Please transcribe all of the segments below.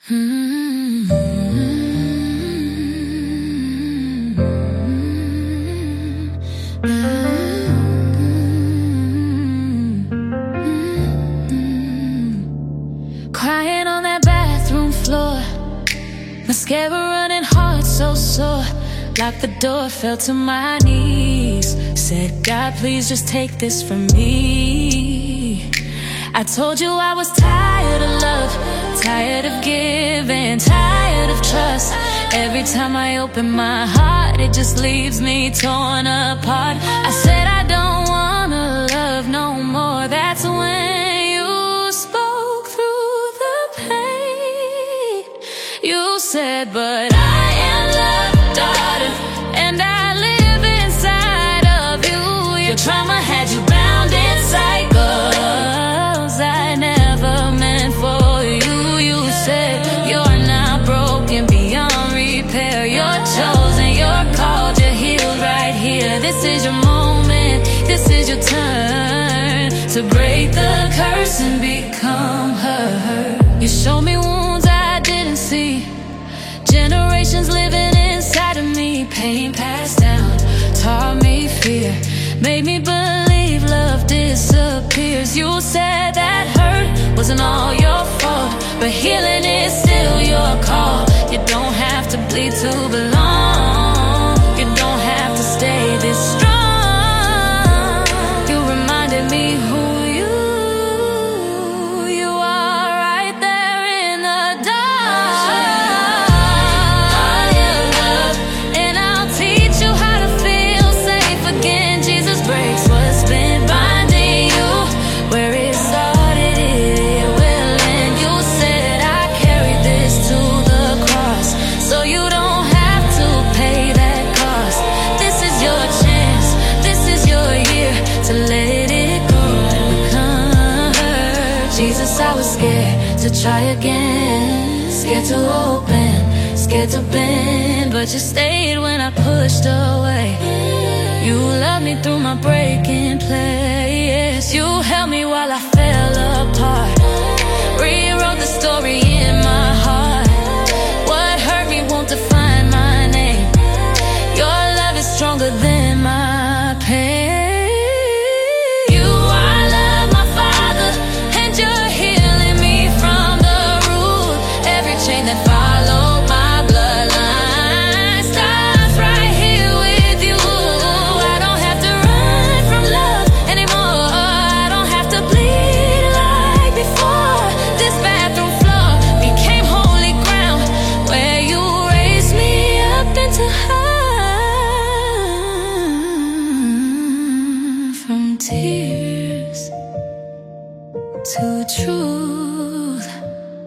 Crying on that bathroom floor, mascara running hard, so sore. Locked the door, fell to my knees. Said, God, please just take this from me. I told you I was tired of love, tired of giving, tired of trust. Every time I open my heart, it just leaves me torn apart. I said I don't wanna love no more. That's when you spoke through the pain. You said, but I am loved, daughter, and I live inside of you. Your trauma had you bound in cycles I never meant for you. You said you're not broken beyond repair. You're chosen, you're called, you're healed right here. This is your moment, this is your turn to break the curse and become her. You showed me wounds I didn't see, generations living inside of me. Pain passed down, taught me fear, made me believe love disappears. You said that hurt wasn't all your fault, but healing is still your call. You don't have to bleed to belong. You don't have to stay this strong. You reminded me who you are right there in the dark. I am love, and I'll teach you how to feel safe again. Jesus breaks what's been binding you. Where it started, it will end. You said I carried this to the cross, so you don't have to pay that cost. This is your chance, this is your year to let it go and become her. Jesus, I was scared to try again, scared to open, scared to bend, but you stayed when I pushed away. You loved me through my breaking place. You held me while I fell apart, rewrote the story in my heart. What hurt me won't define my name. Your love is stronger than my pain. You are love, my Father, and you're healing me from the root. Every chain that followed my bloodline stops right here with you. I don't have to run from love anymore. I don't have to bleed like before. This bathroom floor became holy ground where you raised me up into high. From tears to truth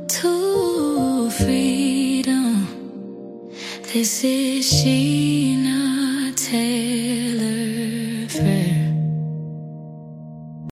to freedom. This is she now.